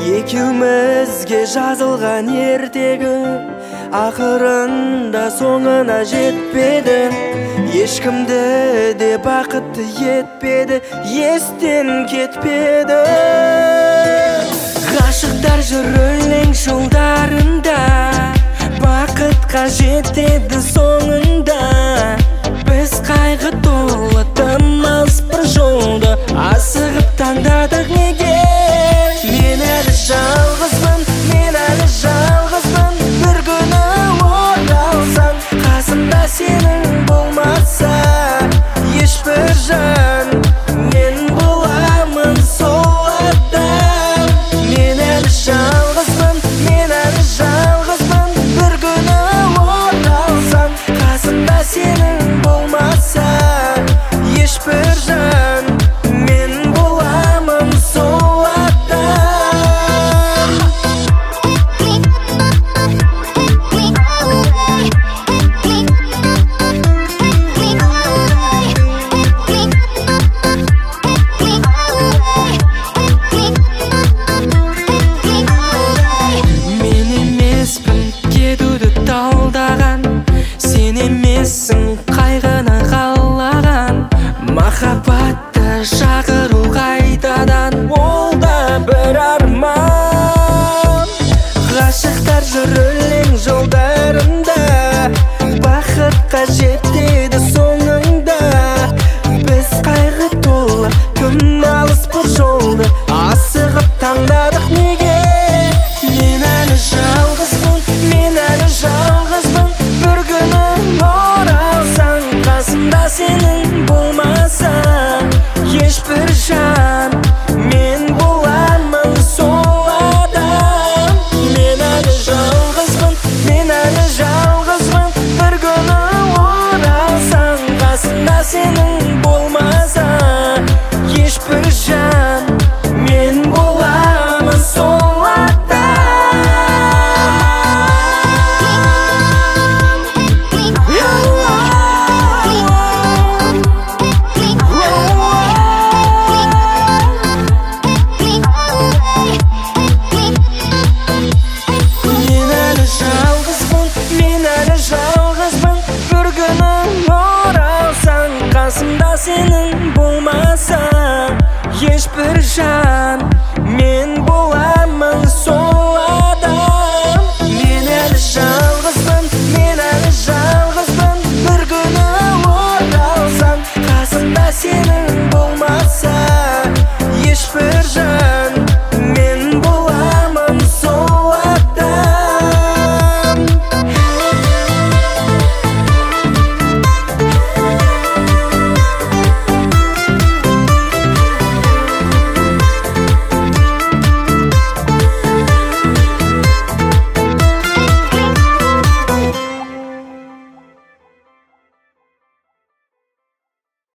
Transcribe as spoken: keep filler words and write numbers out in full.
Екеумізге жазылған ертегі ақырында соңына жетпеді. Ешкімді де бақытты етпеді, естен кетпеді. Ғашықтар жүр өлең жолдарында, бақытқа жетеді соңында. Біз қайғы толы тымас бір жолды асығып таңдадық неге? Мен әлі жалғызбын, мен әлі жалғызбын. Бір күні оралсаң, қасымда сенің болмаса, ешбір жан мен боламын сол адам. Мен әлі жалғызбын, мен әлі жалғызбын. Бір күні оралсаң, қасымда сенің болмаса, ешбір жан мен боламын сол адам. Мен емеспін кетуді талдаған, сен емессің қайғыны қалаған. Махаббатты шақыру қайтадан, ол да бір арман. Ғашықтар жүр өлең жолдарында, бақытқа жетеді соңында. Біз қайғы толы күн алыс бір жолды асығып таңдадық неге? Мен әлі жалғызбын, мен әлі жалғызбын. Бір күні оралсаң, қасымда сенің болмаса, ешбір жан мен боламын сол адам. Мен әлі жалғызбын, мен әлі жалғызбын. Бір күні оралсаң, қасымда сенің болмаса, ешбір жан мен боламын сол адам. Мен әлі жалғызбын, мен әлі жалғызбын. Бір күні оралсаң, қасымда сенің болмаса, ешбір жан мен боламын сол адам. Мен әлі жалғызбын, мен әлі жалғызбын. Бір күні оралсаң, қасымда сенің болмаса, ешбір жан